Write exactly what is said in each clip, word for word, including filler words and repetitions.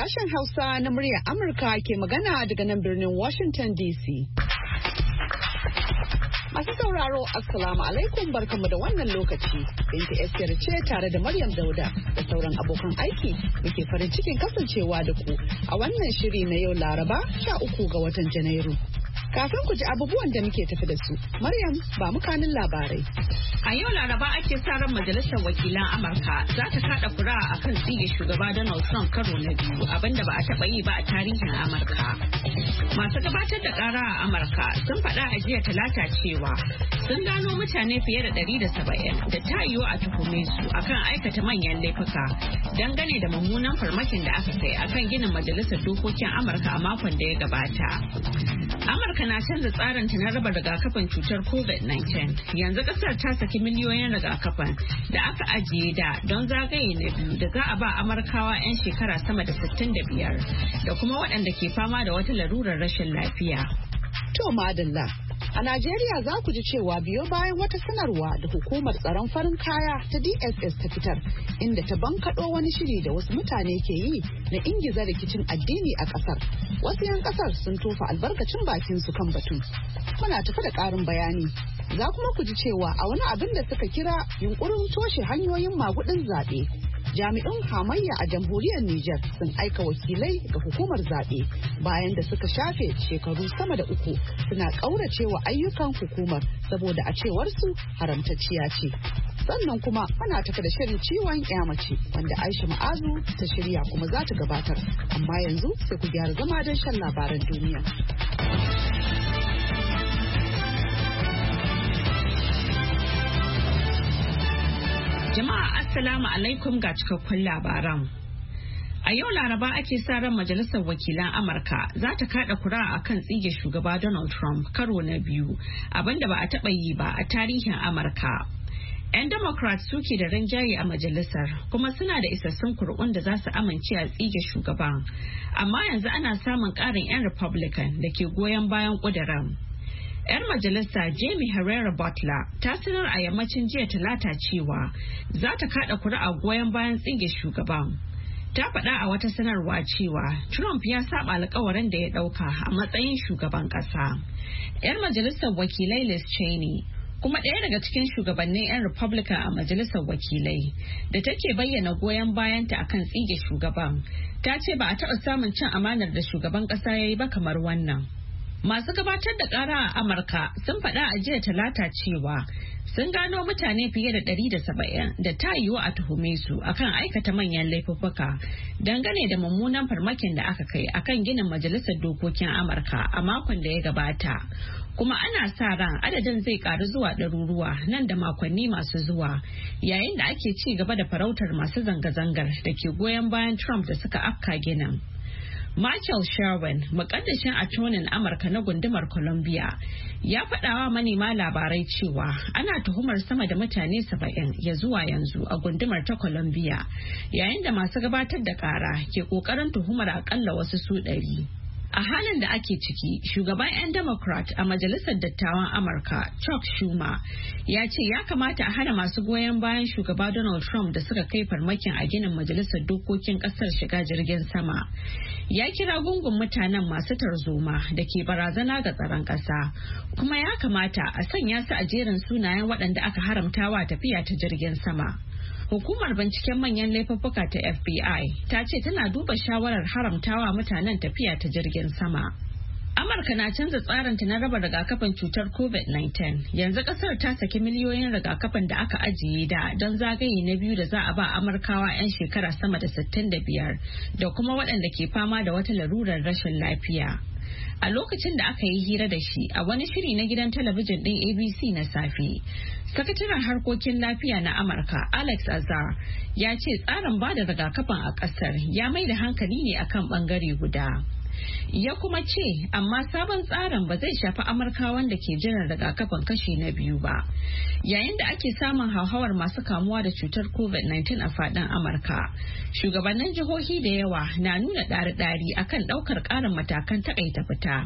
Sashen Hausa na muryar Amurka ke magana daga nan birnin Washington D C. Masu sauraro, Assalamu alaikum barkamu da wannan lokaci. Binta Esther ce tare da Maryam Dauda da sauran abokan aiki muke farin cikin kasancewa da ku a wannan shiri na yau Laraba sha uku ga watan Janairu. Kafin ku ji abubuwan da muke tafi da su, Maryam ba mu kanin labarai. A yau Laraba ake sa ran Majalisar Wakilan Amurka za ta kada kura a kan tsige shugaba Donald Trump karo na biyu, abinda ba a taɓa yi ba a tarihin Amurka. Masu gabatar da ƙara a Amurka sun faɗa a jiya Talata cewa sun gano mutane fiye da ɗari da saba'in da ta yiwu a tuhume su akan aikata manyan laifuka dangane da mummunan farmakin da aka kai akan ginin Majalisar Dokokin Amurka a makon da ya gabata. Amurka na canza tsarinta na raba rigakafin cutar covid nineteen. Yanzu kasar ta saki miliyoyin rigakafin da aka ajiye da don zagaye na biyu da za a ba Amurkawa 'yan shekara sama da sittin da biyar da kuma waɗanda ke fama da wata larurar rashin lafiya. To madalla. A Najeriya za ku ji cewa biyo bayan wata sanarwa da hukumar tsaron farin kaya ta D S S ta fitar inda ta bankaɗo wani shiri da wasu mutane ke yi na ingiza rikicin addini a ƙasar. Wasu 'yan ƙasar sun tofa albarkacin bakin su kan batun. Muna tafi da ƙarin bayani. Za kuma ku ji cewa a wani abin da suka kira yunkurin toshe hanyoyin magudin zaɓe. Jami'an hamayya a jamhuriyar Nijar sun aika wakilai ga hukumar zaɓe bayan da suka shafe shekaru sama da uku suna ƙauracewa ayyukan hukumar saboda a cewar su haramtacciya ce. Sannan kuma ana tafi da shirin ciwon mace wanda Aisha Ma'azu ta shirya kuma za ta gabatar. Amma yanzu sai ku gyara zama don shan labaran duniya. Jama'a Assalamu alaikum ga cikakkun labaran. A yau Laraba ake sa ran Majalisar Wakilan Amurka za ta kada kura a kan tsige shugaba Donald Trump karo na biyu, abinda ba a taɓa yi ba a tarihin Amurka. 'Yan Democrats suke da rinjaye a majalisar kuma suna da isassun kuri'un da za su amince a tsige shugaban. Amma yanzu ana samun ƙarin 'yan Republican da ke goyon bayan ƙudurin. 'Yar majalisa Jamie Herrera Butler ta sanar a yammacin jiya Talata cewa za ta kada kuri'a goyon bayan tsige shugaban. Ta faɗa a wata sanarwa cewa Trump ya saba alkawarin da ya ɗauka a matsayin shugaban ƙasa. 'Yar majalisar wakilai Liz Cheney kuma ɗaya daga cikin shugabannin 'yan Republican a majalisar wakilai da take bayyana goyon bayanta akan tsige shugaban, ta ce ba a taɓa samun cin amanar da shugaban ƙasa ya yi ba kamar wannan. Masu gabatar da ƙara a Amurka sun faɗa a jiya Talata cewa sun gano mutane fiye da ɗari da saba'in da ta yiwu a tuhume su akan aikata manyan laifuffuka dangane da mummunan farmakin da aka kai akan ginin Majalisar Dokokin Amurka a makon da ya gabata. Kuma ana sa ran adadin zai ƙaru zuwa ɗaruruwa nan da makonni masu zuwa yayin da ake ci gaba da farautar masu zanga-zangar da ke goyon bayan Trump da suka afka ginin. Michael Sherwin, mukaddashin attorneyn Amurka na gundumar Columbia, ya faɗawa manema labarai cewa ana tuhumar sama da mutane saba'in ya zuwa yanzu a gundumar ta Columbia, yayin da masu gabatar da ƙara ke ƙoƙarin tuhumar akalla wasu su ɗari. A halin da ake ciki, shugaban 'yan Democrat a Majalisar Dattawan Amurka, Chuck Schumer, ya ce ya kamata a hana masu goyon bayan shugaba Donald Trump da suka kai farmakin a ginin Majalisar Dokokin Ƙasar shiga jirgin sama. Ya kira gungun mutanen masu tarzoma da ke barazana ga tsaron ƙasa, kuma ya kamata a sanya su a jerin sunayen waɗanda aka haramtawa tafiya ta jirgin sama. Hukumar binciken manyan laifuffuka ta F B I ta ce tana duba shawarar haramtawa mutanen tafiya ta jirgin sama. Amurka na canza tsarinta na raba rigakafin cutar covid nineteen. Yanzu kasar ta saki miliyoyin rigakafin da aka ajiye da don zagaye na biyu da za a ba Amurkawa 'yan shekara sama da sittin da biyar da kuma waɗanda ke fama da wata larurar rashin lafiya. A lokacin da aka yi hira da shi a wani shiri na gidan talabijin ɗin A B C na safe, sakataren harkokin lafiya na Amurka Alex Azar ya ce tsarin ba da rigakafin a ƙasar ya mai da hankali ne akan ɓangare guda. Ya kuma ce, amma sabon tsarin ba zai shafi Amurkawan da ke jiran rigakafin kashi na biyu ba. Yayin da ake samun hauhawar masu kamuwa da cutar covid nineteen a faɗin Amurka, shugabannin jihohi da yawa na nuna ɗari-ɗari akan ɗaukar ƙarin matakan taƙaita fita.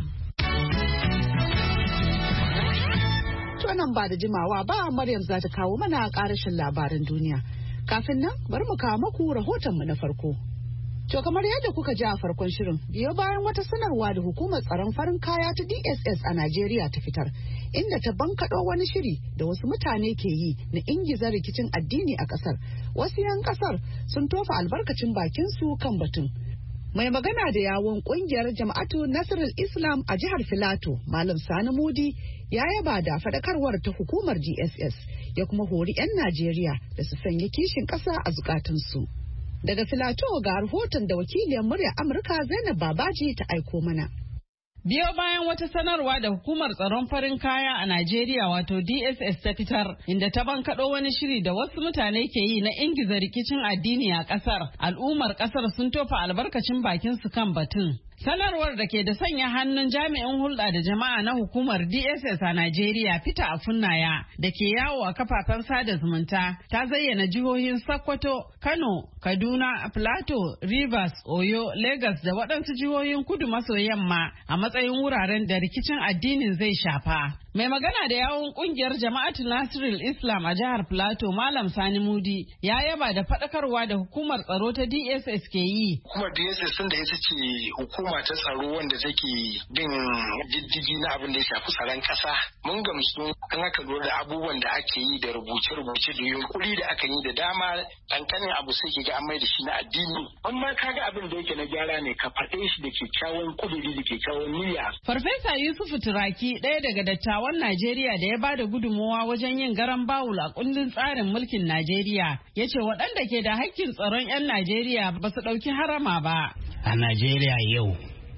To nan ba da jimawa ba Maryam za ta kawo mana ƙarashin labaran duniya. Kafin nan bari mu kawo maku rahotonmu na farko. To kamar yadda kuka ji a farkon shirin, biyo bayan wata sanarwa da hukumar tsaron farin kaya ta D S S a Najeriya ta fitar, inda ta bankaɗo wani shiri da wasu mutane ke yi na ingiza rikicin addini a ƙasar. Wasu 'yan ƙasar sun tofa albarkacin bakin su kan batun. Mai magana da yawon ƙungiyar Jama'atu Nasirul Islam a jihar Filato, Malam Sani Mudi, ya yaba da faɗakarwar ta hukumar D S S, ya kuma hori 'yan Najeriya da su sanya kishin ƙasa a zukatansu. Daga Filato ga rahoton da wakiliyar murya Amurka Zainab Babaji ta aiko mana. Biyo bayan wata sanarwa da hukumar tsaron farin kaya a Najeriya wato D S S ta fitar, inda ta bankaɗo wani shiri da wasu mutane ke yi na ingiza rikicin addini a ƙasar, al'ummar ƙasar sun tofa albarkacin bakin su kan batun. Sanarwar da ke da sanya hannun jami'in hulɗa da jama'a na hukumar D S S a Najeriya Peter Afunnaya da ke yawo a kafafen sada zumunta ta zayyana jihohin Sokoto, Kano, Kaduna, Plateau, Rivers, Oyo, Lagos da waɗansu jihohin kudu maso yamma a matsayin wuraren da rikicin addinin zai shafa. Mai magana da yawun kungiyar Jama'atu Nasirul Islam a jihar Plateau, Malam Sani Mudi, ya yaba da faɗakarwa da hukumar tsaro ta D S S ke yi. Hukumar D S S sun da ita ce hukuma ta tsaro wanda take bin diddigi na abin da ya shafi tsaron ƙasa. Mun gamsu an aka lura da abubuwan da ake yi da rubuce-rubuce da yunkuri da aka yi da dama ɗanƙanin abu sai ke ga an mai da shi na addini. Amma kaga abin da yake na gyara ne ka faɗe shi da kyakkyawan kuduri da kyakkyawan niyya. Farfesa Yusufu Turaki, ɗaya daga dattawan Najeriya da ya bada gudunmawa wajen yin garan bawul a kundin tsarin mulkin Najeriya, ya ce waɗanda ke da hakkin tsaron 'yan Najeriya ba su ɗauki harama ba. A Najeriya yau,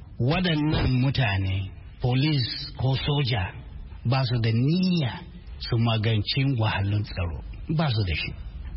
waɗannan mutane, polis ko soja, ba su da niyya su magance wahalun tsaro, ba su da shi.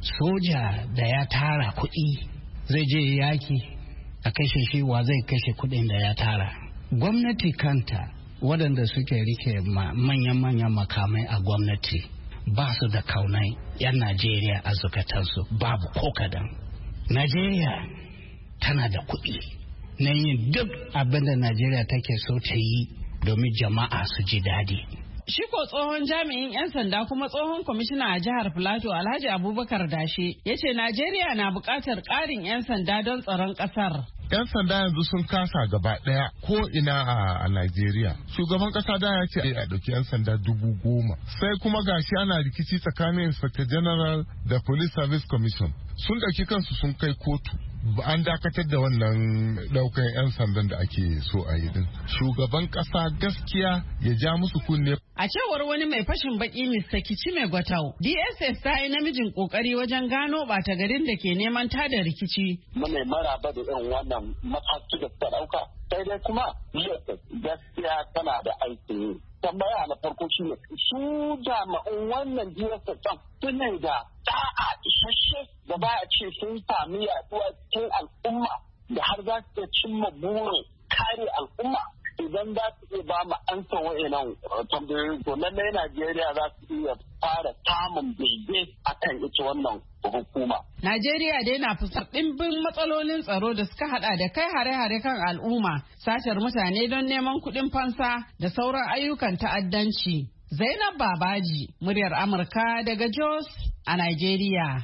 Soja da ya tara kuɗi zai je yaki a kashe shi, wa zai kashe kuɗin da ya tara. Gwamnati kanta, waɗanda suke rike manyan-manyan makamai a gwamnati ba su da kaunai 'yan Najeriya a zukatansu, babu ko kadan. Najeriya tana da kuɗi na yin duk abin da Najeriya take so ta yi domin jama'a su ji daɗi. Shi ko tsohon jami'in 'yan sanda kuma tsohon kwamishina a jihar Filato Alhaji Abubakar Dashe ya ce Najeriya na buƙatar ƙarin 'yan sanda don tsaron ƙasar. 'Yan sanda yanzu sun kasa gaba ɗaya ko ina a Najeriya. Shugaban ƙasa da ya ce a ɗauki 'yan sanda dubu goma. Sai kuma gashi ana rikici tsakanin Inspector General da Police Service Commission. Sun ɗauki kansu sun kai kotu. An dakatar da wannan ɗaukan 'yan sandan da ake so a yi din. Shugaban ƙasa gaskiya ya ja musu kunne. A cewar wani mai fashin baki Mister Kichime Gwatau, D S S ta yi namijin kokari wajen gano ɓata garin da ke neman tada rikici. Muna maraba da irin wannan mataki da suka ɗauka. Sai dai kuma D S S gaskiya tana da aikin yi. Tambaya na farko shi ne su jami'an wannan D S S ɗin suna da da'a isasshe da ba a ce sun sami yaduwa cikin al'umma da har za su iya cimma burin kare al'umma. Idan za su iya ba mu ansa wa'annan tambayoyi to lallai Najeriya za su iya fara samun bege akan ita wannan hukuma. Najeriya dai na fuskantar ɗimbin matsalolin tsaro da suka hada da kai hare-hare kan al'umma, satar mutane don neman kuɗin fansa da sauran ayyukan ta'addanci. Zainab Babaji, muryar Amurka daga Jos a Najeriya.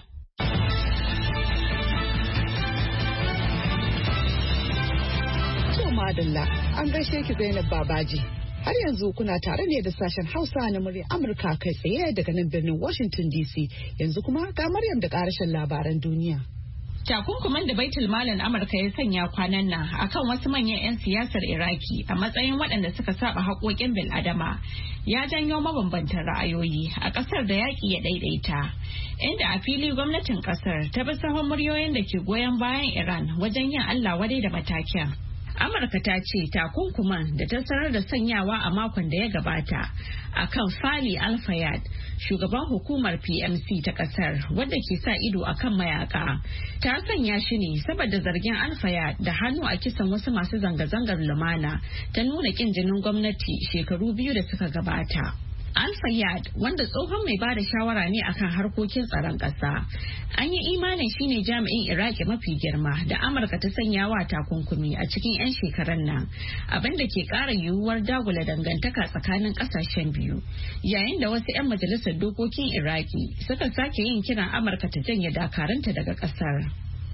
Madalla an gaishe ki Zainab Babaji. Har yanzu kuna tare ne da sashen Hausa na murya Amurka kai tsaye daga nan birnin Washington D C. Yanzu kuma ga Maryam da karashin labaran duniya. Takunkuman da baitul malin Amurka ya sanya kwanan nan akan wasu manyan 'yan siyasar Iraki a matsayin waɗanda suka saba haƙoƙin bil'adama ya janyo mabambantan ra'ayoyi a ƙasar da yaƙi ya ɗaiɗaita. Inda a fili gwamnatin ƙasar ta bi sahun muryoyin da ke goyon bayan Iran wajen yin Allah wadai da matakin. Amurka ta ce takunkuman da ta sanar da sanyawa a makon da ya gabata a kan Fali Al-Fayad, shugaban hukumar P M C ta kasar wadda ke sa ido a kan mayaka, ta sanya shi ne saboda zargin Al-Fayad da hannu a kisan wasu masu zanga-zangar lumana ta nuna kin jinin gwamnati shekaru biyu da suka gabata. Al-Fayyad, wanda tsohon mai bada shawara ne akan harkokin tsaron ƙasa, an yi imanin shine jami'in Iraki mafi girma da Amurka ta sanya wa takunkumi a cikin 'yan shekaran nan, abin da ke ƙara yiwuwar dagula dangantaka tsakanin ƙasashen biyu, yayin da wasu 'yan majalisar dokokin Iraki suka sake yin kiran Amurka ta janye dakarunta daga ƙasar.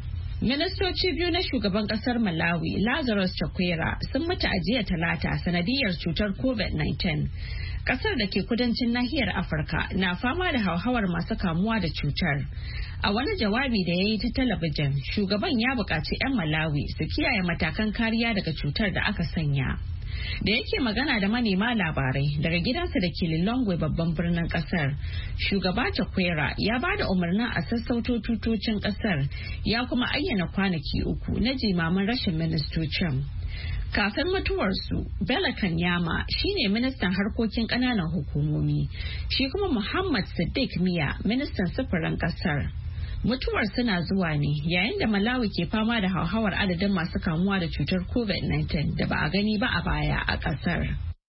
Ministoci biyu na shugaban kasar Malawi, Lazarus Chakwera, sun mutu a jiya Talata sanadiyar cutar covid nineteen. Kasar da ke kudancin nahiyar Afirka na fama da hauhawar masu kamuwa da cutar. A wani jawabi da ya yi ta talabijin, shugaban ya buƙaci 'yan Malawi su kiyaye matakan kariya daga cutar da aka sanya. Da yake magana da manema labarai daga gidansa da ke Lilongwe babban birnin kasar, shugaba Chakwera ya ba da umarnin a sassauto tutocin kasar, ya kuma ayyana kwanaki uku na jimamin rashin ministocin. Kafin mutuwarsu, Bella Kanyama shine ministan harkokin ƙananan hukumomi, shi kuma Muhammad Sadiq Miya ministan sufurin kasar. Mutuwar suna zuwa ne yayin da Malawi ke fama da hauhawar adadin masu kamuwa da cutar covid nineteen da ba a gani ba a baya a kasar.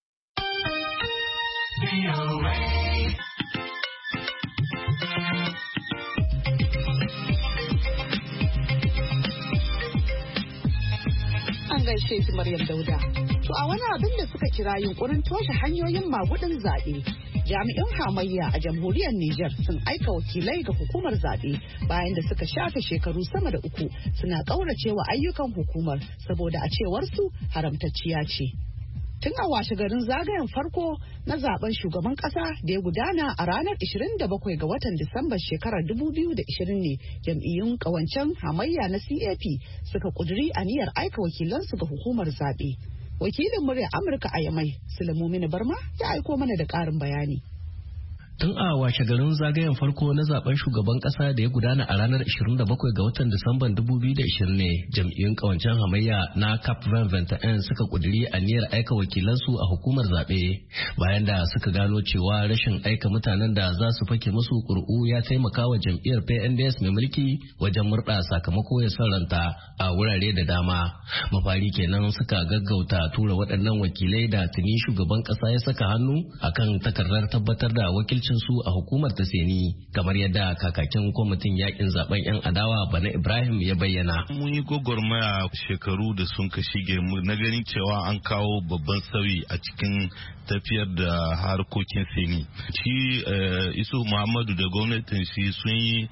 An gaishe su Maryam Dauda. To a wani abin da suka kira yunkurin toshe hanyoyin magudin zaɓe. Jami'an hamayya a jamhuriyar Nijar sun aika wakilai ga hukumar zaɓe bayan da suka shafe shekaru sama da uku suna ƙauracewa ayyukan hukumar saboda a cewar su haramtacciya ce. Tun a washe garin zagayen farko na zaben shugaban ƙasa da ya gudana a ranar ishirin da bakwai ga watan Disambar shekarar dubu biyu da ishirin ne jam'iyyun ƙawancen hamayya na C A P suka ƙuduri aniyar aika wakilansu ga hukumar zaɓe. Wakilin murya Amurka a Yamai, Sulaimu Barma, ya aiko mana da ƙarin bayani. Tun a washe garin zagayen farko na zaben shugaban kasa da ya gudana a ranar ishirin da bakwai ga watan Disamban dubu biyu da ishirin ne jam'iyyun kawancen hamayya na Cap vingt suka kuduri aniyar aika wakilansu a hukumar zaɓe bayan da suka gano cewa rashin aika mutanen da za su fake musu ƙuri'u ya taimaka wa jam'iyyar P N D S mai mulki wajen murɗa sakamako ya sarranta a wurare da dama. Mafari kenan suka gaggauta tura waɗannan wakilai da tuni shugaban kasa ya saka hannu akan takardar tabbatar da wakilci su a hukumar ta seni kamar yadda kakakin kwamitin yakin zaben yan adawa Bana Ibrahim ya bayyana. Mun yi gwagwarmaya shekaru da sun ka shige na ganin cewa an kawo babban sauyi a cikin tafiyar da harkokin seni. Shi Isu Muhammadu da gwamnatin shi sun yi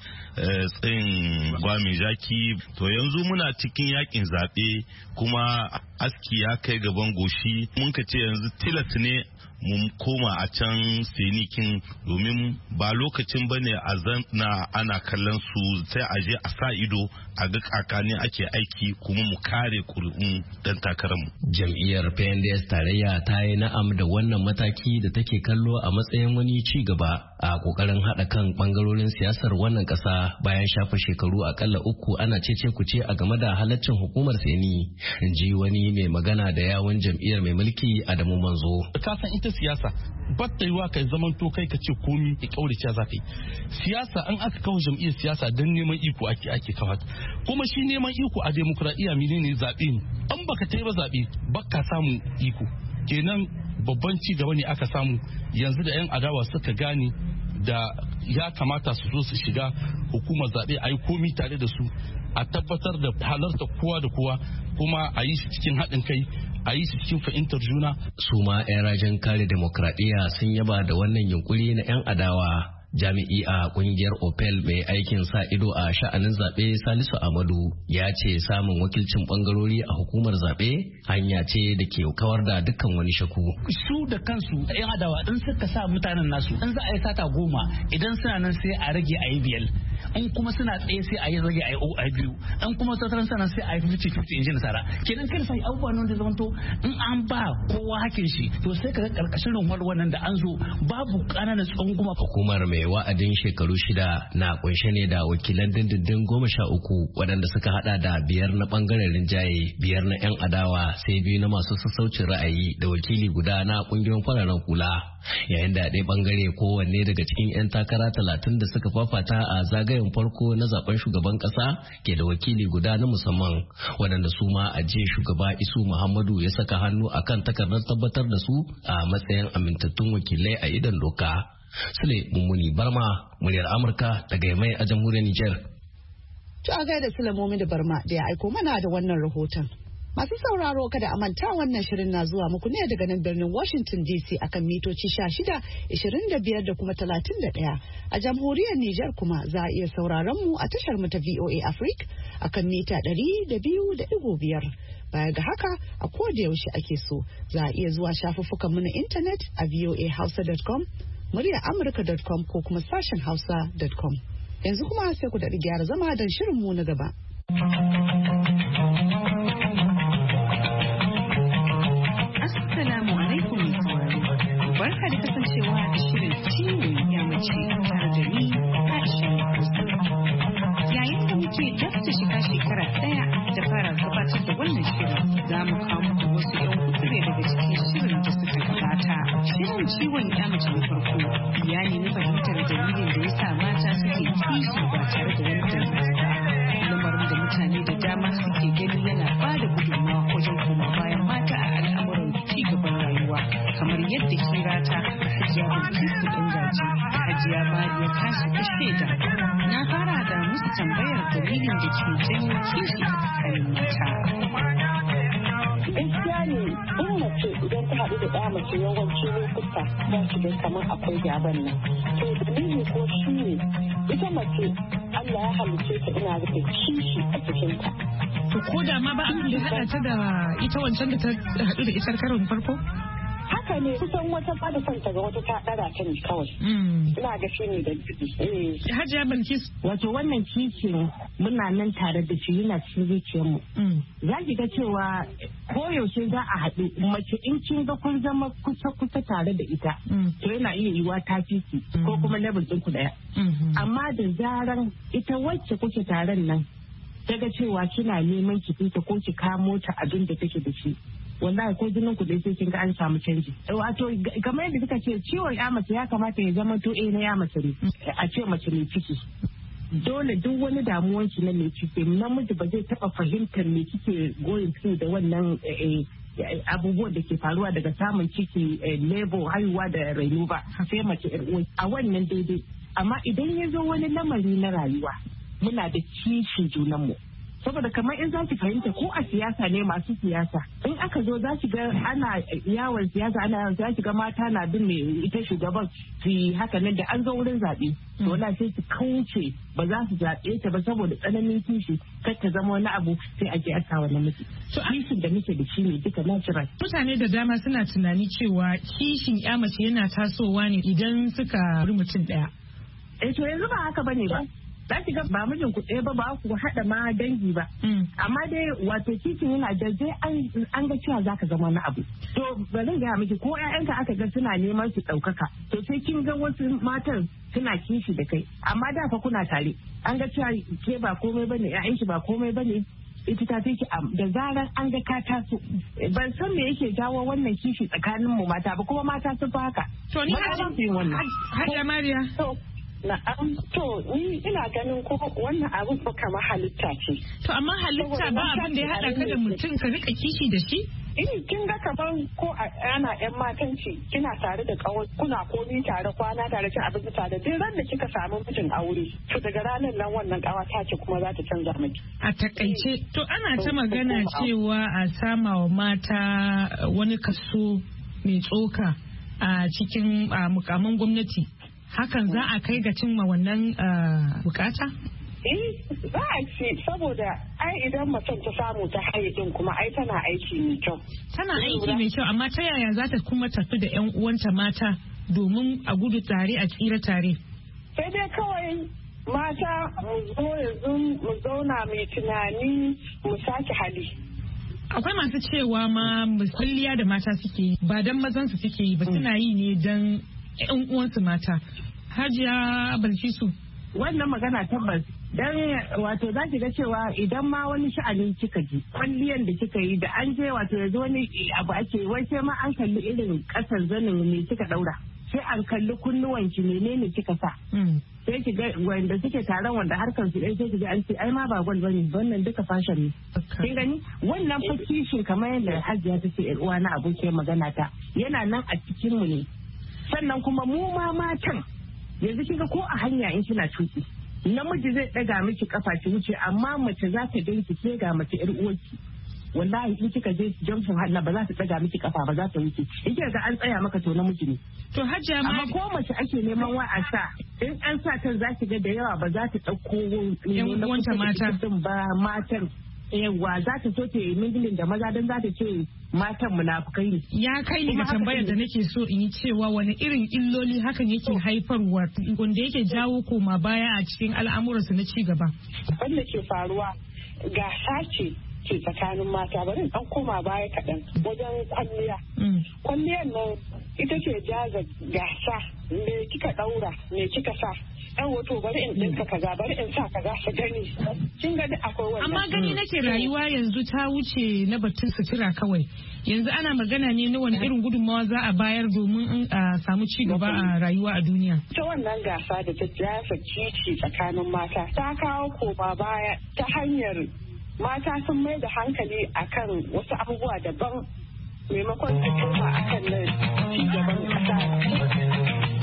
tsayin gwami jaki, to yanzu muna cikin yakin zaɓe kuma aski ya kai gaban goshi. Mun ka ce yanzu tilas ne mun koma a can senikin domin ba lokacin bane a zanna ana kallon su, sai a je a sa ido a ga kakani ake aiki kuma mu kare kuri'un dan takararmu. Jam'iyyar P N D S tarayya ta yi na'am da wannan mataki da take kallo a matsayin wani ci gaba a kokarin haɗa kan bangarorin siyasar wannan ƙasa bayan shafa shekaru akalla uku ana cece kuce a game da halaccin hukumar seni, in ji wani mai magana da yawun jam'iyyar mai mulki Adamu Manzo. Kasan ita siyasa batta yiwa kai zaman to kai ka ce komi ka kaurace za ka yi. Siyasa an aka kawo jam'iyyar siyasa don neman iko ake ake kawo, kuma shi neman iko a demokradiyya menene zaɓe ne, an baka ta yi ba zaɓe baka samu iko. Kenan babban ci gaba ne aka samu yanzu da 'yan adawa suka gane da ya kamata su zo su shiga hukumar zaɓe a yi komi tare da su, a tabbatar da halarta kowa da kowa kuma a yi shi cikin haɗin kai, a yi su cikin fahimtar juna. Su ma 'yan rajin kare demokradiyya sun yaba da wannan yunkuri na 'yan adawa. Jami'i a kungiyar Opel mai aikin sa ido a sha'anin zaɓe Salisu Amadu ya ce samun wakilcin bangarori a hukumar zaɓe hanya ce da ke kawar da dukkan wani shaku. Su da kansu 'yan adawa in suka sa mutanen nasu in za a yi sata goma idan suna nan sai a rage a yi biyar, in kuma suna tsaye sai a yi rage a yi biyu, in kuma tattaran sanan sai a yi fifty fifty in ji nasara. Kenan kar sai abubuwan nan da zamanto in an ba kowa hakin shi to sai ka ga karkashin runwar wannan da an zo babu ƙananan tsanguma. Hukumar mai wa'adin shekaru shida na kunshe ne da wakilan dindindin goma sha uku waɗanda suka hada da biyar na bangaren rinjaye, biyar na 'yan adawa, sai biyu na masu sassaucin ra'ayi da wakili guda na kungiyoyin fararen hula. Yayin da ɗaya bangare kowanne daga cikin 'yan takara talatin da suka fafata a zagayen farko na zaben shugaban ƙasa ke da wakili guda na musamman waɗanda su ma a jiya shugaba Isu Muhammadu ya saka hannu akan takardar tabbatar da su a matsayin amintattun wakilai a idon doka. Sule Mummuni Barma, muryar Amurka daga Yamai a jamhuriyar Nijar. To a gaida Sule Mummuni Barma da ya aiko mana da wannan rahoton. Masu sauraro kada a manta wannan shirin na zuwa muku ne daga nan birnin Washington D C akan mitoci sha shida, ishirin da biyar da kuma talatin da ɗaya. A jamhuriyar Nijar kuma za a iya sauraron mu a tashar mu ta V O A Africa akan mita ɗari da biyu da ɗigo biyar. Baya ga haka a koda yaushe ake so za a iya zuwa shafuffukan mu na intanet a voa hausa dot com, muryar amurka dot com ko kuma sashen hausa dot com. Yanzu kuma sai ku daɗi gyara zama don shirin mu na gaba. Assalamu alaikum mai sauraro. Barka da kasancewa da shirin ciwon yamace tare da ni Aisha Musa. Yayin da muke dafta shiga shekara ɗaya da fara gabatar da wannan shirin, za mu kawo muku wasu ƴan kuture daga cikin shirin da suka gabata. Shirin ciwon yamace na farko ya nemi fahimtar dalilin da ya sa mata suke kishi ba tare da wani dalili ba. Lamarin da mutane da dama suke gani yana ba da gudunmawa wajen koma bayan mata a al'amuran cigaban rayuwa, kamar yadda hira ta Hajiya Bilkisu Dangaji da Hajiya Mariya Kashi ta shaida. Na fara da musu tambayar dalilin da ke janyo kishi a tsakanin mata. Gaskiya ne in mace idan ta haɗu da ɗaya mace yawanci lokuta za su ga kamar akwai gaban nan. To dalili ko shi ne ita mace Allah ya halice ta ina da kishi a cikinta. To ko da ma ba abin da haɗa ta da ita wancan da ta haɗu da ita karon farko? Haka ne kusan wata ba da kanta ga wata ta ɗara ta ne kawai. Ina ga shi ne da eh. Hajiya Bilkis. Wato wannan kishin muna nan tare da shi yana cikin zuciyarmu. Za ki ga cewa koyaushe za a haɗu mace in kin ga kun zama kusa-kusa tare da ita. To yana iya yiwa ta fiki ko kuma level ɗinku ɗaya. Amma da zaran ita wacce kuke taron nan ta ga cewa kina neman ki fita ko ki kamo ta abin da take da shi. Wallahi ko jinin ku dai sai kin ga an samu canji. Wato kamar yadda kika ce ciwon ya mace ya kamata ya zama to eh na ya mace ne. A ce mace mai ciki. Dole duk wani damuwan ki na mai ciki namiji ba zai taba fahimtar me kike going through da wannan abubuwan da ke faruwa daga samun ciki, labor, haihuwa da raino ba. Sai mace a wannan daidai. Amma idan ya zo wani lamari na rayuwa muna da kishin junanmu. Saboda kamar in za ki fahimta ko a siyasa ne masu siyasa in aka zo za ki ga ana yawon siyasa ana yawon za ki ga mata na bin mai ita shugaban su haka nan da an zo wurin zaɓe to wala sai su kauce ba za su zaɓe ta ba saboda tsananin kishi kar ta zama wani abu sai a je a sa wani miki to kishin da muke da shi ne duka natural. Mutane da dama suna tunani cewa kishin ya mace yana tasowa ne idan suka wuri mutum ɗaya. Eh to yanzu ba haka bane ba. Za ki ga ba mijin ku ɗaya ba ba ku haɗa ma dangi ba. Amma dai wato kishin yana da zai an ga cewa za ka zama wani abu. To bari gaya miki ko ƴaƴanka aka ga suna neman su ɗaukaka. To sai kin ga wasu matan suna kishi da kai. Amma da fa kuna tare. An ga cewa ke ba komai bane ƴaƴan ki ba komai bane. Ita ta fi da zarar an ga ka taso ban san me yake jawo wannan kishi tsakanin mu mata ba kuma mata sun fi haka. To ni Hajiya Mariya. Na'am, to ni ina ganin ko wannan abin fa kamar halitta ce. To amma halitta ba abin da ya haɗa ka da mutum ka rika kishi da shi? In kin ga kamar ko ana yan matanci kina tare da kawai kuna komi tare kwana tare cin abinci tare duk ran da kika samu mijin aure to daga ranar nan wannan kawa ta ce kuma za ta canza miki. A takaice to ana ta magana cewa a sama wa mata wani kaso mai tsoka a cikin mukamin gwamnati. Hakan za a kai ga cimma wannan bukata? Eh, za a ce saboda ai idan mutum ta samu ta haye din kuma ai tana aiki mai kyau. Tana aiki mai kyau amma ta yaya za ta kuma tafi da 'yan uwanta mata domin a gudu tare a tsira tare? Sai dai kawai mata mu zo yanzu mu zauna mai tunani mu sake hali. Akwai masu cewa ma musalliya da mata suke yi ba don mazansu suke yi ba suna yi ne don yan uwansu mata. Hajiya Bilkisu. Wannan magana tabbas dan wato za ki ga cewa idan ma wani sha'ani kika ji kwalliyan da kika yi da an je wato yanzu wani abu ake wai sai ma an kalli irin kasar zanin ne kika daura sai an kalli kunnuwan ki menene kika sa sai ki ga wanda suke taron wanda harkar su dai sai ki ga an ce ai ma ba gwal bane wannan duka fashion ne kin gani wannan fakishin kamar yadda Hajiya ta ce uwa na abokiyar magana ta yana nan a cikin mu ne. Sannan kuma mu ma matan yanzu kika ko a hanya in kina tuki namiji zai daga miki kafa ki wuce amma mace za ta ganki ke ga mace yar uwarki wallahi in kika je junction halla ba za ta tsaga miki kafa ba za ta wuce in kika ga an tsaya maka to namiji ne to hajja ma amma ko mace ake neman wa a sa in an sa ta za ki ga da yawa ba za ta dauko yan uwanta mata ba matan yawa za ta so ta yi mingilin da maza don za ta ce matan munafukai ne. Ya kai ni ga tambayar da nake so in yi cewa wani irin illoli hakan yake haifarwa wanda yake jawo koma baya a cikin al'amuransu na ci gaba. Wanda ke faruwa gasa ce ke tsakanin mata bari dan koma baya kaɗan wajen kwalliya. Kwalliyar nan ita ce jaza gasa me kika ɗaura me kika sa. Yan wato bari in ɗinka kaza bari in sa kaza su gani kin ga akwai wannan amma gani nake rayuwa yanzu ta wuce na batun sutura kawai yanzu ana magana ne na wani irin gudunmawa za a bayar domin a samu ci gaba a rayuwa a duniya ta wannan gasa da ta jasa kici tsakanin mata ta kawo koma baya ta hanyar mata sun mai da hankali akan wasu abubuwa daban maimakon su koma akan na ci gaban kasa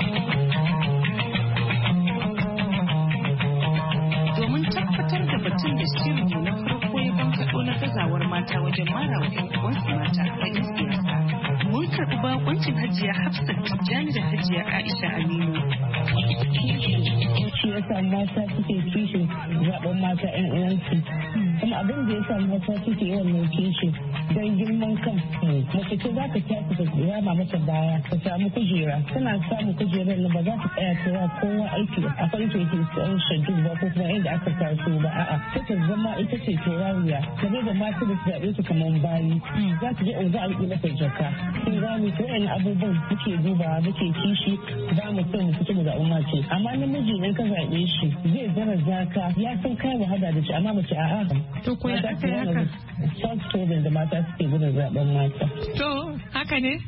domin tabbatar da batun da shirin na farko ya bankaɗo na gazawar mata wajen mara wa 'yan uwansu mata a yin siyasa. Mun karɓi bakoncin Hajiya Hafsat Tijjani da Hajiya Aisha Aminu. Shi ya sa mata suke kishin zaɓen mata 'yan uwansu. Kuma abin da ya sa mata suke yawan kishin don girman kan mace ce za ka tafi da rama mata baya ka samu kujera tana samun kujerar na ba za ta tsaya cewa kowa aiki a farko ke tsawon shaddu ba ko kuma inda aka taso ba a'a ta ta zama ita ce taurariya kamar da mata da su zaɓe su kamar bayi za ta je in za a yi mata jaka sun gane ko wani abubuwan muke duba muke kishi ba mu son mu fito da umma ce amma namiji in ka zaɓe shi zai zara zaka ya san kai wahala da shi amma mace a'a to ko ya aka yi haka soft da mata suke gudun zaben mata. To, haka ne?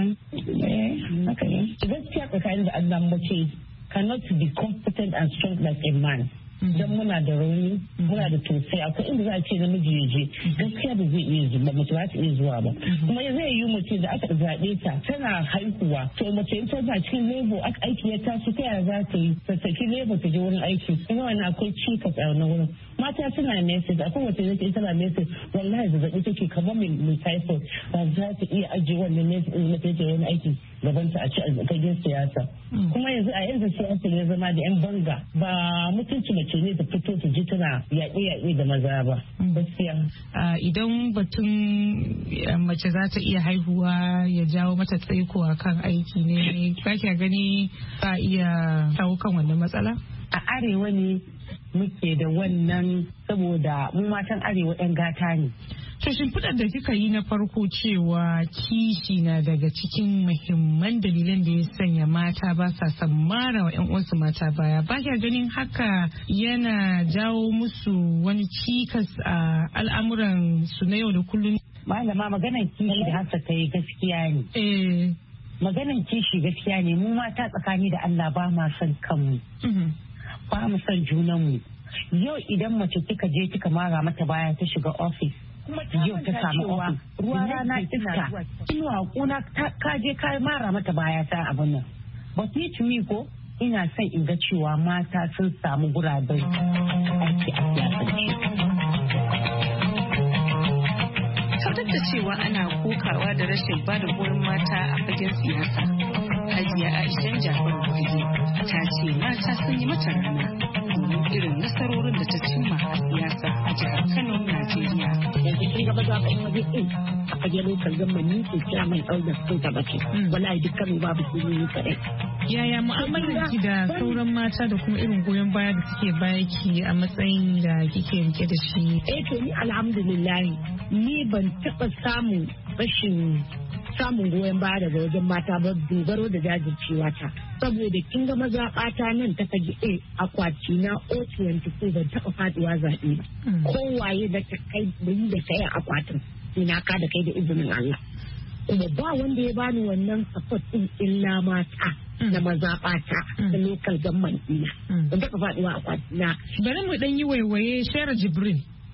Haka ne. Gaskiya tsakanin da Allah mace cannot be competent and strong like a man. Don muna da rauni, muna da tosai, akwai inda za a ce namiji ya je, gaskiya ba zai iya zuwa, mace ba ta iya zuwa ba. Kuma zai yi mace da aka zaɓe ta tana haihuwa, to mace in tana cikin lebo aka aiki ya taso ta yaya za ta yi, ta saki lebo ta je wurin aiki, kuma wani akwai cikas a wani wurin. Mata suna message, akwai wata yake tana message, wallahi zazzaɓi take kamar mai typhoid, ba za ta iya ajiye wannan message in mace ta wani aiki gaban ta a ci a kagin siyasa. Kuma yanzu a yanzu siyasa ya zama da 'yan banga ba mutunci mace ne ta fito ta ji tana yaƙe-yaƙe da maza ba. Gaskiya. Idan batun mace za ta iya haihuwa ya jawo mata tsaiko a kan aiki ne, ba kya gani ba iya shawo kan wannan matsala? A arewa ne muke da wannan saboda mu matan arewa 'yan gata ne. To shimfiɗar da kika yi na farko cewa kishi na daga cikin muhimman dalilan da ya sanya mata ba sa son mara wa 'yan uwansu mata baya. Ba kya ganin haka yana jawo musu wani cikas a al'amuran su na yau da kullum? Malama maganar kishi da haka ta yi gaskiya ne. Eh. Maganar kishi gaskiya ne mu mata tsakani da Allah ba ma son kanmu. Ba mu son junanmu. Yau idan mace kika je kika mara mata baya ta shiga ofis. Yau ta samu ofis ruwa rana iska inuwa kuna ka je ka mara mata baya ta abin nan but ni to me ko ina son in ga cewa mata sun samu guraben aiki a siyasance. Tabbatar da cewa ana kokawa da rashin bada goyon mata a fagen siyasa. Hajiya Aisha Jafar Buhari ta ce mata sun yi mata rana domin irin nasarorin da ta cimma a siyasa a jihar Kano, Najeriya. Yanzu kin ga maza kan waje ɗin a fage lokal gama ni ke kira mai ɗaukar sun taɓa ce. Wallahi dukkan babu su ne kaɗai. Yaya mu'amalar ki da sauran mata da kuma irin goyon baya da suke baya ki a matsayin da kike rike da shi? Eh to ni alhamdulillah ni ban taɓa samun rashin samun goyon baya daga wajen mata ba dogaro da jajircewa ta saboda kin ga mazaɓata nan ta fage a akwati na O twenty-four ban taɓa faduwa zaɓe ba kowaye da ta kai da kai akwatin ina ka da kai da izinin Allah kuma ba wanda ya bani wannan support din illa mata na mazaɓata da local government ɗina ban taɓa faduwa akwati na. Bari mu ɗan yi waiwaye Shera Jibril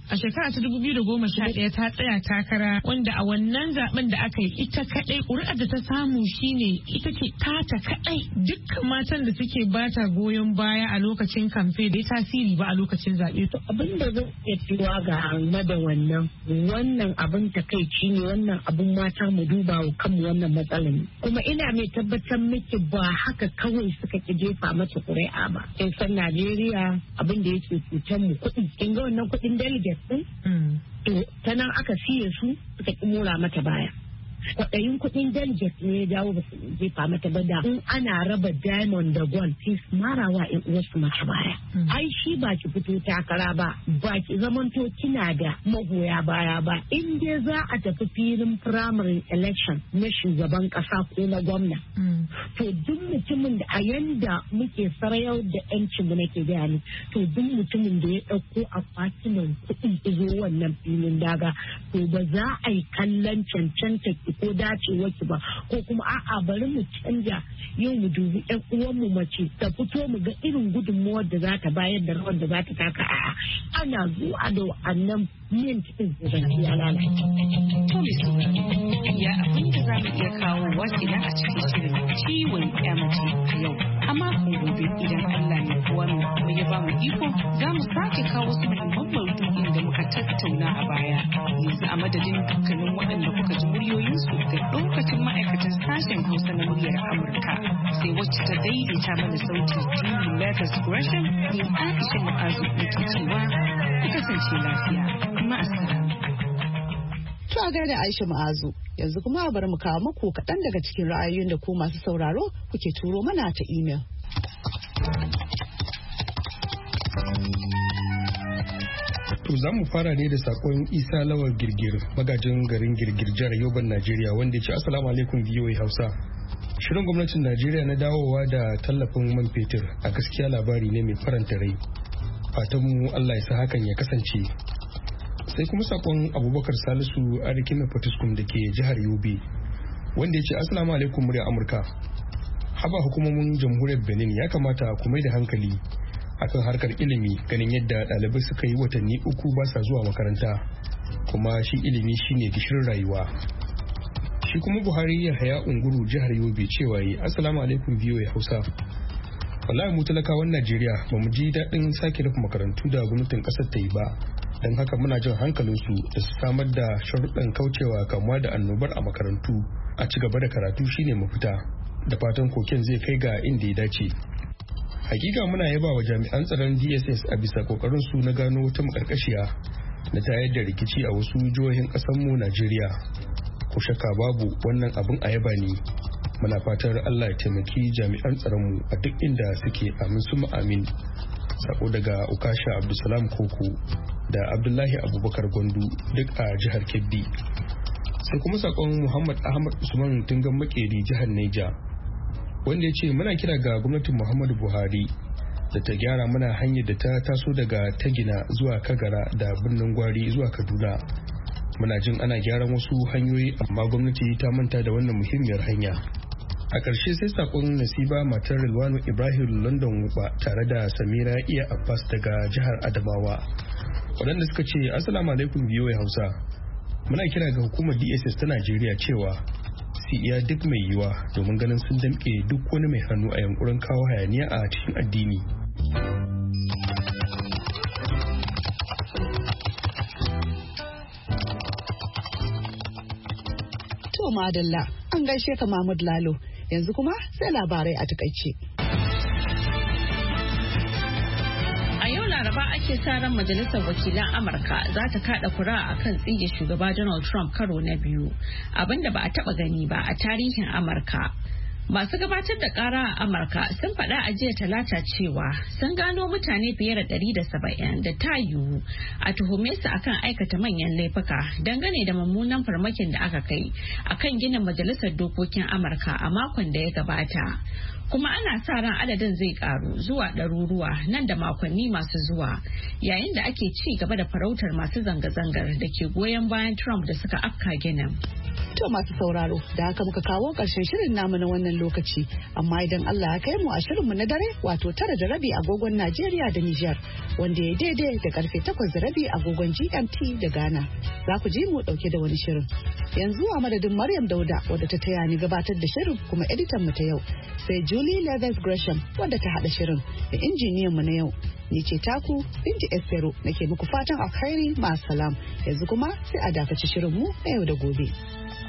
a shekara ta dubu biyu da goma sha ɗaya ta tsaya takara wanda a wannan zaben da aka yi ita kaɗai ƙuri'ar da ta samu shine ita ce tata kaɗai. Dukkan matan da suke bata goyon baya a lokacin kamfe bai tasiri ba a lokacin zaɓe. Abin da zai iya cewa ga hangma da wannan wannan abin takaici ne, wannan abin mata mu duba wa kanmu wannan matsalar. Kuma ina mai tabbatar miki ba haka kawai suka ki jefa mata ƙuri'a ba. Kin san Najeriya abin da yake cutar mu kuɗi. Kin ga wannan kuɗin delegates din? To ta nan aka siye su suka ki mura mata baya. Kwaɗayin kuɗin delegates ne ya jawo ba su jefa mata ba da in ana raba diamond da gold sai marawa in uwarsu mata baya. Ai shi ba ki fito takara ba, ba ki zamanto kina da magoya baya ba. In dai za a tafi filin primary election na shugaban ƙasa ko na gwamna. To duk mutumin da a yanda muke sarayau da yancin mu nake gaya ni, to duk mutumin da ya ɗauko akwatunan kuɗi izo wannan filin daga, to ba za a yi kallon cancanta ko dacewa ki ba, ko kuma a'a bari mu canja yau mu dubi ƴan uwanmu mace ta fito mu ga irin gudunmuwar da za ta bayar da rawar da za ta taka. A'a ana zuwa da wa'annan mint din da ya lalace. To ya abin da za mu iya kawo wasu idan a cikin shirin ciwon mace yau, amma ko gobe idan Allah ne kowa mu ya ba mu iko za mu sake kawo su muhimman maudu'in da muka tattauna a baya. Yanzu a madadin dukkanin waɗanda kuka ji muryoyinsu da ɗaukacin ma'aikatan sashen Hausa na muryar Amurka, sai wacce ta daidaita mana sauti Julie Letters Gresham, ne Aisha Mu'azu nake cewa ku kasance lafiya. Ma'assalam. To a gaida Aisha Ma'azu, yanzu kuma bari mu kawo muku kaɗan daga cikin ra'ayoyin da ku masu sauraro kuke turo mana ta imel. To za mu fara ne da sakon Isa Lawal Girgir, magajin garin Girgir jihar Yoban Najeriya, wanda ya ce Assalamu alaikum V O A Hausa. Shirin gwamnatin Najeriya na dawowa da tallafin man fetur a gaskiya labari ne mai faranta rai. Fatan mu Allah ya sa hakan ya kasance. Sai kuma sakon Abubakar Salisu Arikina Fatiskum da ke jihar Yobe, wanda ya ce Assalamu alaikum murya Amurka. Haba hukumomin jamhuriyar Benin ya kamata ku mai da hankali akan harkar ilimi, ganin yadda ɗalibai suka yi watanni uku ba sa zuwa makaranta, kuma shi ilimi shine gishirin rayuwa. Shi kuma Buhari ya haya unguru jihar Yobe cewa yi Assalamu alaikum V O A Hausa. Wallahi mu talakawan Najeriya ba mu ji daɗin sake rufe makarantu da gwamnatin ƙasar ta yi ba, don haka muna jin hankalinsu da su samar da sharuɗan kaucewa kamuwa da annobar a makarantu, a ci gaba da karatu shine mafita, da fatan koken zai kai ga inda ya dace. Hakika muna yaba wa jami'an tsaron D S S a bisa kokarin su na gano wata makarkashiya na tayar da rikici a wasu jihohin ƙasar mu Najeriya. Ko shakka babu wannan abin a yaba ne. Muna fatar Allah ya taimaki jami'an tsaron mu a duk inda suke, amin suma amin. Sako daga Ukasha Abdulsalam Koko da Abdullahi Abubakar Gwandu duk a jihar Kebbi. Sai kuma sakon Muhammad Ahmad Usman Tungan Makeri jihar Niger, wanda ya ce muna kira ga gwamnatin Muhammadu Buhari da ta gyara mana hanyar da ta taso daga Tagina zuwa Kagara da birnin Gwari zuwa Kaduna. Muna jin ana gyaran wasu hanyoyi amma gwamnati ta manta da wannan muhimmiyar hanya. A ƙarshe sai sakon Nasiba matar Rilwanu Ibrahim London Wuba tare da Samira Iya Abbas daga jihar Adamawa, waɗanda suka ce Assalamu alaikum V O A Hausa. Muna kira ga hukumar D S S ta Najeriya cewa su iya duk mai yiwa domin ganin sun damke duk wani mai hannu a yankurin kawo hayaniya a cikin addini. To madalla, an gaishe ka Mahmud Lalo, yanzu kuma sai labarai a takaice. Laraba ake sa ran Majalisar Wakilan Amurka za ta kada kura a kan tsige shugaba Donald Trump karo na biyu, abinda ba a taba gani ba a tarihin Amurka. Masu gabatar da kara a Amurka sun faɗa a jiya talata cewa sun gano mutane fiye da ɗari da saba'in da ta yiwu a tuhume su akan aikata manyan laifuka dangane da mummunan farmakin da aka kai akan ginin Majalisar Dokokin Amurka a makon da ya gabata. Kuma ana sa ran adadin zai karu zuwa ɗaruruwa nan da makonni masu zuwa, yayin da ake ci gaba da farautar masu zanga-zangar da ke goyon bayan Trump da suka afka ginin. To masu sauraro da haka muka kawo ƙarshen shirin namu na wannan lokaci amma idan Allah ya kai mu a shirinmu na dare wato tara da rabi agogon Najeriya da Nijar wanda ya daidai da karfe takwas da rabi agogon G M T da Ghana za ku ji mu dauke da wani shirin. Yanzu a madadin Maryam Dauda wadda ta taya ni gabatar da shirin kuma editan mu ta yau sai Julie Leathers Gresham wadda ta hada shirin da injiniyan mu na yau. Ni ce taku Binti Estero nake muku fatan alkhairi ma salam yanzu kuma sai a dakaci shirin mu na yau da gobe.